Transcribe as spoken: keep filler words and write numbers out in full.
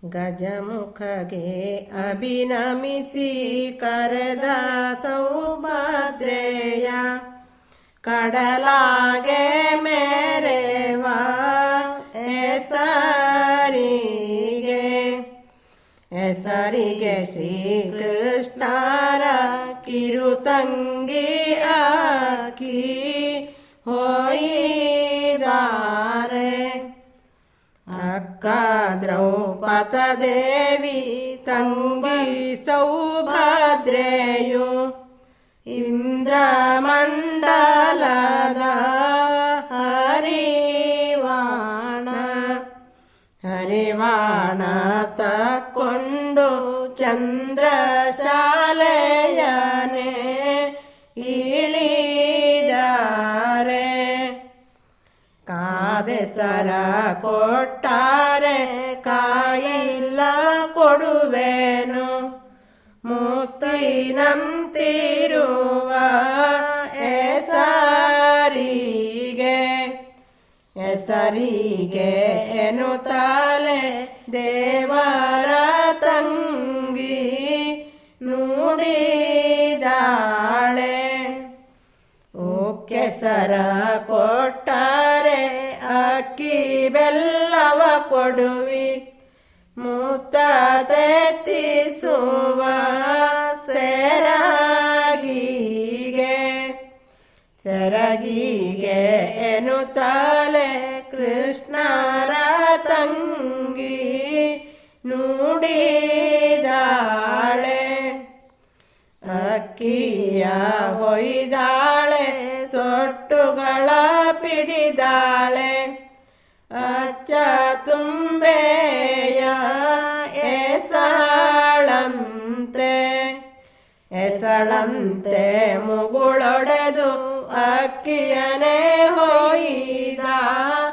ಗಜಮುಖಗೆ ಅಭಿನಮಿಸಿ ಕರೆದ ಸೌಭದ್ರೆಯ ಕಡಲಾಗೆ ಮೇರೆವ ಹೆಸರಿಗೆ ಹೆಸರಿಗೆ ಶ್ರೀಕೃಷ್ಣರ ಕಿರುತಂಗಿ ಆಕಿ ಹೋಯಿದಾರೆ. ಅಕ್ಕ ದ್ರೌಪದ ದೇವಿ ಸಂಗಿ ಸೌಭದ್ರೆಯು ಇಂದ್ರಮಂಡಲದ ಹರಿವಾಣ ಹರಿವಾಣ ತಕ್ಕೊಂಡು ಚಂದ್ರಶಾಲೆಯನೆ ಇಳಿದಾರೆ. ಕಾದೆಸರ ಕೊಟ್ಟಾರೆ ಕಾಯಿಲ್ಲ ಕೊಡುವೆನು ಮುಕ್ತಿನಂತಿರುವ ಹೆಸರಿಗೆ ಹೆಸರಿಗೆ ಎನ್ನುತ್ತಾಳೆ ದೇವರ ತಂಗಿ ನುಡಿದಾಳೆ. ಕೆಸರ ಕೊಟ್ಟಾರೆ ಅಕ್ಕಿ ಬೆಲ್ಲವ ಕೊಡುವಿ ಮುತ್ತ ತೆತ್ತಿಸುವ ಸೆರಗಿಗೆ ಸೆರಗಿಗೆ ಎನ್ನುತ್ತಾಳೆ ಕೃಷ್ಣರ ತಂಗಿ ನುಡಿದಾಳೆ. ಅಕ್ಕಿಯ ಹೊಯ್ದಾಳೆ ಸೊಟ್ಟುಗಳ ಪಿಡಿದಾಳೆ ಅಚ್ಚ ತುಂಬೆಯ ಎಸಳಂತೆ ಎಸಳಂತೆ ಮುಗುಳೊಡೆದು ಅಕ್ಕಿಯನೇ ಹೊಯ್ದ